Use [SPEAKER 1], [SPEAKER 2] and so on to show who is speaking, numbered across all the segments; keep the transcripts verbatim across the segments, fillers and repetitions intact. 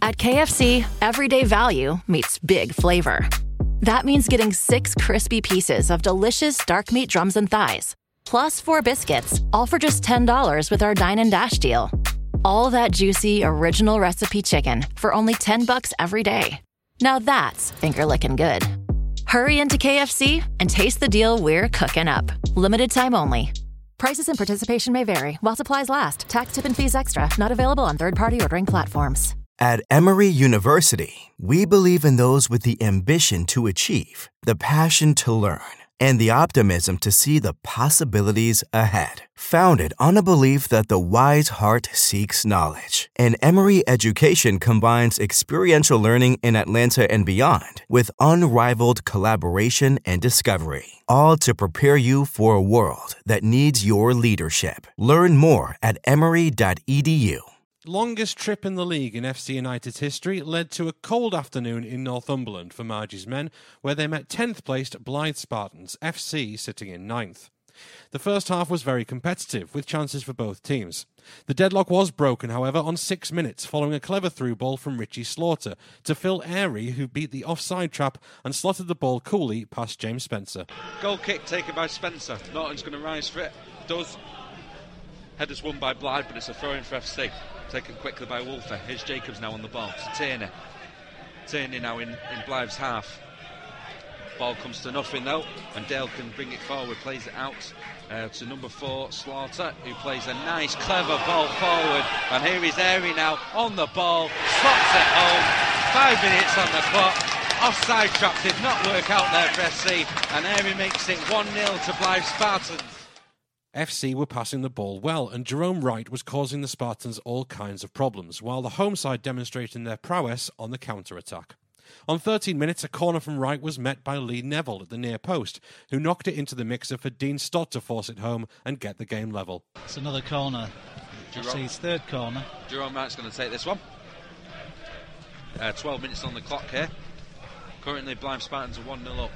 [SPEAKER 1] At K F C, everyday value meets big flavor. That means getting six crispy pieces of delicious dark meat drums and thighs, plus four biscuits, all for just ten dollars with our Dine and Dash deal. All that juicy, original recipe chicken for only ten bucks every day. Now that's finger-licking good. Hurry into K F C and taste the deal we're cooking up. Limited time only. Prices and participation may vary. While supplies last. Tax, tip, and fees extra. Not available on third-party ordering platforms.
[SPEAKER 2] At Emory University, we believe in those with the ambition to achieve, the passion to learn, and the optimism to see the possibilities ahead. Founded on a belief that the wise heart seeks knowledge, and Emory education combines experiential learning in Atlanta and beyond with unrivaled collaboration and discovery, all to prepare you for a world that needs your leadership. Learn more at emory dot e d u.
[SPEAKER 3] Longest trip in the league in F C United's history led to a cold afternoon in Northumberland for Margie's men, where they met tenth placed Blythe Spartans, F C sitting in ninth. The first half was very competitive, with chances for both teams. The deadlock was broken, however, on six minutes, following a clever through ball from Richie Slaughter to Phil Airy, who beat the offside trap and slotted the ball coolly past James Spencer.
[SPEAKER 4] Goal kick taken by Spencer. Norton's going to rise for it. Does. Header's won by Blythe, but it's a throw-in for F C. Taken quickly by Wolfer. Here's Jacobs now on the ball. To Tierney. Tierney now in, in Blythe's half. Ball comes to nothing though, and Dale can bring it forward, plays it out uh, to number four, Slaughter, who plays a nice, clever ball forward. And here is Airy now on the ball, slots it home. Five minutes on the clock. Offside trap did not work out there for F C, and Airy makes it one nil to Blythe Spartans.
[SPEAKER 3] F C were passing the ball well, and Jerome Wright was causing the Spartans all kinds of problems, while the home side demonstrating their prowess on the counter-attack. On thirteen minutes, a corner from Wright was met by Lee Neville at the near post, who knocked it into the mixer for Dean Stott to force it home and get the game level.
[SPEAKER 5] It's another corner. It's his third corner.
[SPEAKER 4] Jerome Wright's going to take this one. Uh, twelve minutes on the clock here. Currently, Blythe Spartans are one nil up.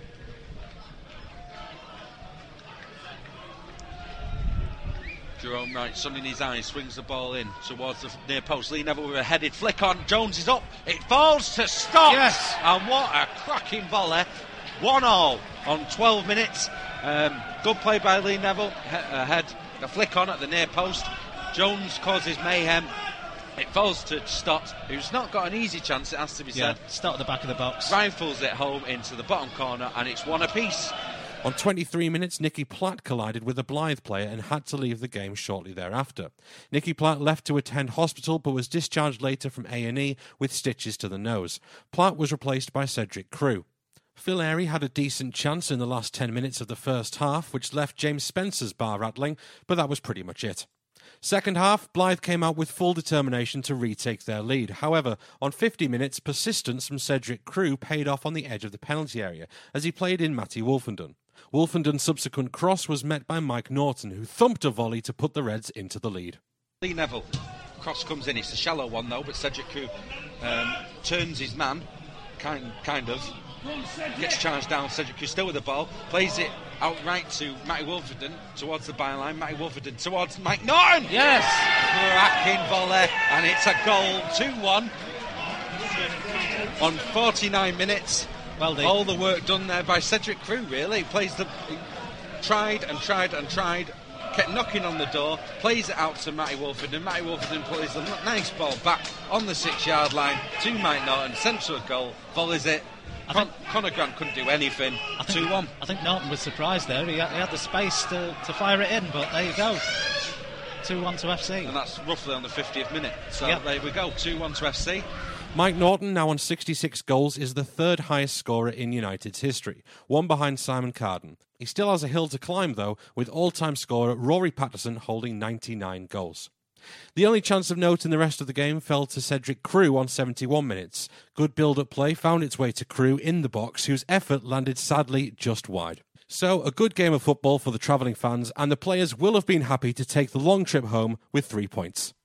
[SPEAKER 4] Jerome Wright, sun in his eyes, swings the ball in towards the near post. Lee Neville with a headed flick on. Jones is up. It falls to Stott.
[SPEAKER 5] Yes.
[SPEAKER 4] And what a cracking volley. One all on twelve minutes. Um, good play by Lee Neville. He- ahead, a flick on at the near post. Jones causes mayhem. It falls to Stott, who's not got an easy chance, it has to be
[SPEAKER 5] Yeah,
[SPEAKER 4] said.
[SPEAKER 5] Stott at the back of the box.
[SPEAKER 4] Rifles it home into the bottom corner, and it's one apiece.
[SPEAKER 3] On twenty-three minutes, Nicky Platt collided with a Blythe player and had to leave the game shortly thereafter. Nicky Platt left to attend hospital but was discharged later from A and E with stitches to the nose. Platt was replaced by Cedric Crew. Phil Airy had a decent chance in the last ten minutes of the first half, which left James Spencer's bar rattling, but that was pretty much it. Second half, Blythe came out with full determination to retake their lead. However, on fifty minutes, persistence from Cedric Crew paid off on the edge of the penalty area as he played in Matty Wolfenden. Wolfenden's subsequent cross was met by Mike Norton, who thumped a volley to put the Reds into the lead.
[SPEAKER 4] Lee Neville, cross comes in, it's a shallow one though, but Cedric Crew um, turns his man, kind, kind of, gets charged down. Cedric Crew still with the ball, plays it outright to Matty Wolfenden, towards the byline. Matty Wolfenden towards Mike Norton!
[SPEAKER 5] Yes!
[SPEAKER 4] Cracking volley, and it's a goal, two one on forty-nine minutes.
[SPEAKER 5] Well, the...
[SPEAKER 4] all the work done there by Cedric Crew, really. He plays the, he tried and tried and tried, kept knocking on the door, plays it out to Matty Wolfenden. Matty Wolfenden plays a nice ball back on the six-yard line to Mike Norton, centre of goal, volleys it. Con- think, Conor Grant couldn't do anything. two one.
[SPEAKER 5] I think Norton was surprised there. He had, he had the space to, to fire it in, but there you go. two one to F C.
[SPEAKER 4] And that's roughly on the fiftieth minute. So
[SPEAKER 5] yep.
[SPEAKER 4] There we go, two one to F C.
[SPEAKER 3] Mike Norton, now on sixty-six goals, is the third highest scorer in United's history, one behind Simon Carden. He still has a hill to climb, though, with all-time scorer Rory Patterson holding ninety-nine goals. The only chance of note in the rest of the game fell to Cedric Crew on seventy-one minutes. Good build-up play found its way to Crew in the box, whose effort landed sadly just wide. So, a good game of football for the travelling fans, and the players will have been happy to take the long trip home with three points.